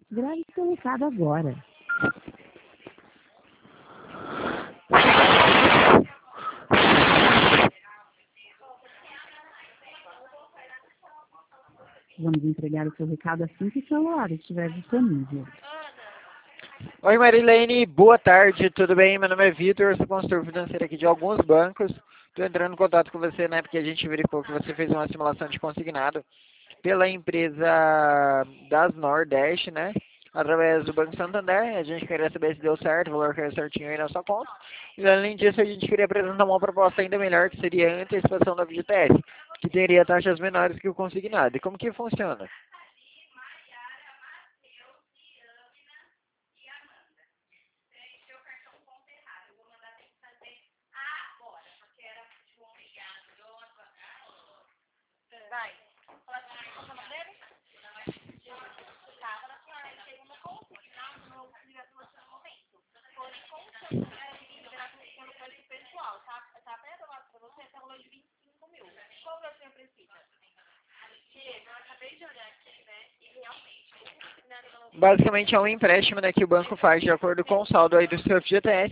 Grave seu recado agora. Vamos entregar o seu recado assim que o celular estiver disponível. Oi Marilene, boa tarde, tudo bem? Meu nome é Vitor, sou consultor financeiro aqui de alguns bancos. Estou entrando em contato com você, né, porque a gente verificou que você fez uma simulação de consignado pela empresa das Nordeste, né, através do Banco Santander. A gente queria saber se deu certo, o valor caiu certinho aí na sua conta. E além disso, a gente queria apresentar uma proposta ainda melhor, que seria a antecipação da FGTS, que teria taxas menores que o consignado. E como que funciona? Basicamente é um empréstimo, né, que o banco faz de acordo com o saldo aí do seu FGTS.